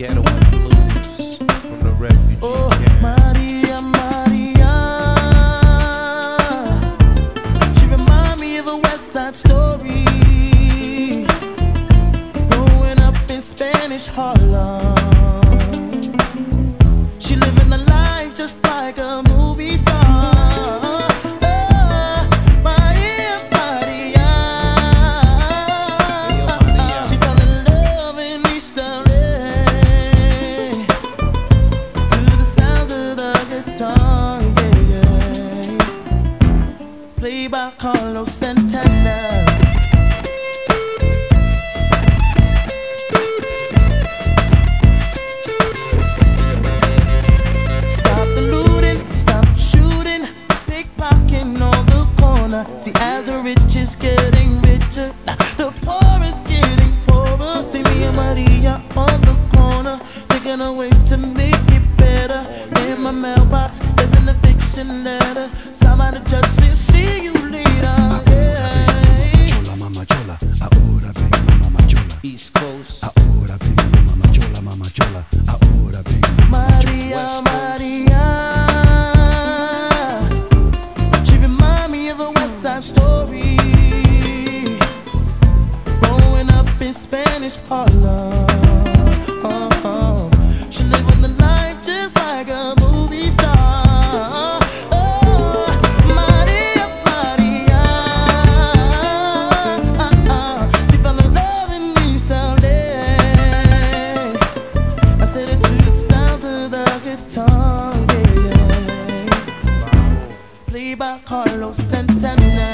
Ghetto and blues from the refugee Oh, camp. Maria, Maria. She remind me of a West Side Story. Growing up in Spanish Harlem. She living a life just like a movie star. Oh, Maria, Maria. She fell in love in East LA to the sounds of the guitar, yeah, yeah. Played by Carlos Santana. See, as the rich is getting richer, the poor is getting poorer. See me and Maria on the corner, thinking of ways to make it better. In my mailbox, there's an eviction letter. Somebody just said, see you later. Yeah. Chola, mama chola, ahora vengo, mama chola. East Coast. Ahora vengo, mama chola, mama chola. Ahora vengo, mama chola. Maria, Maria. Story. Growing up in Spanish Harlem. She living the life just like a movie star. Oh, Maria, Maria. She fell in love in East LA. I said it to the sound of the guitar, yeah, yeah. Played by Carlos Santana.